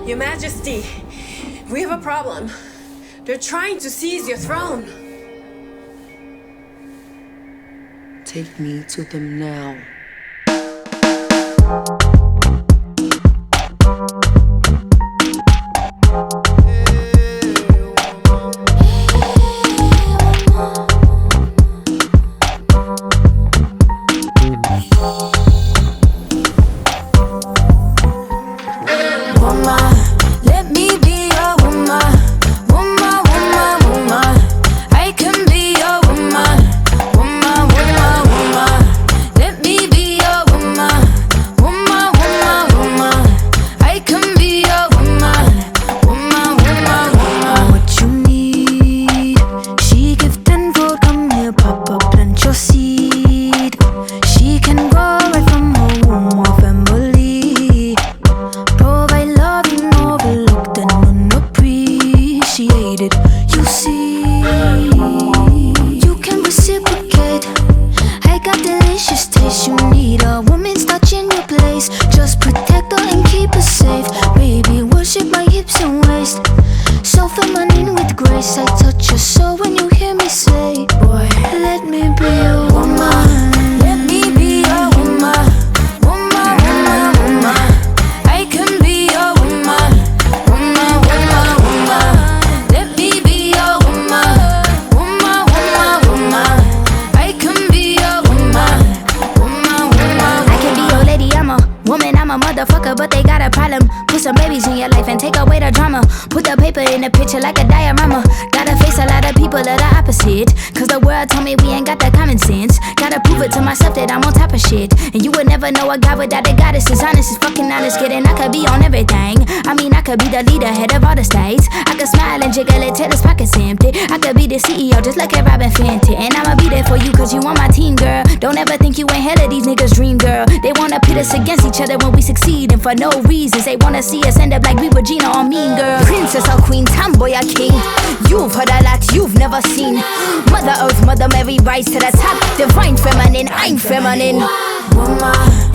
Your Majesty, we have a problem. They're trying to seize your throne. Take me to them now. Woman, let me be your woman. Woman, woman, woman. I can be your woman. Woman, woman, woman. Let me be your woman. Woman, woman, woman. I can be your woman. Woman, woman, woman. What you need? She give tenfold. Come here, Papa, plant your seed. She can grow right from her womb or family. Provide loving overlooked and unappreciated. You see, you can reciprocate. I got delicious taste. You need a woman's touch in your place. Just protect her and keep her safe. Baby, worship my hips and waist. So feminine with grace. I touch your soul when you hear me say, boy, let me be your woman. Let me be your woman. Woman, woman, woman. I can be your woman. Woman, woman, woman. Let me be your woman. Woman, woman, woman. I can be your woman. Woman, woman, woman. I can be your lady, I'm a woman, I'm a motherfucker, but they got a problem. Put some babies in your life and take away the drama. Put the paper in the picture like a diorama. Gotta face a lot of people that are opposite, cause the world told me we ain't got that common sense. Gotta prove it to myself that I'm on top of shit. And you would never know a guy without a goddess is honest, is fucking honest, kidding. I could be on everything. I mean, I could be the leader, head of all the states. I could smile and jiggle it till his pockets empty. I could be the CEO just like a Robin Fenty. And I'ma be there for you cause you on my team, girl. Don't ever think you ain't hell of these niggas' dream, girl. They wanna pit us against each other when we succeed, and for no reasons. They wanna see us end up like we were Gina or Mean Girl. Princess or queen, tomboy or king. You've heard a lot you've never seen. Mother Earth, Mother Mary, rise to the top. Divine feminine, I'm feminine. Woman,